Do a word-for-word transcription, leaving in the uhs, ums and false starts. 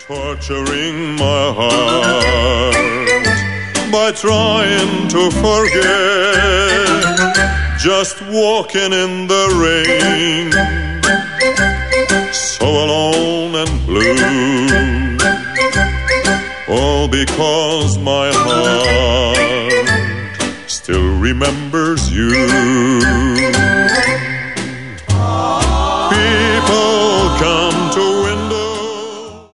torturing my heart by trying to forget, just walking in the rain, so alone and blue, all because my heart still remembers you.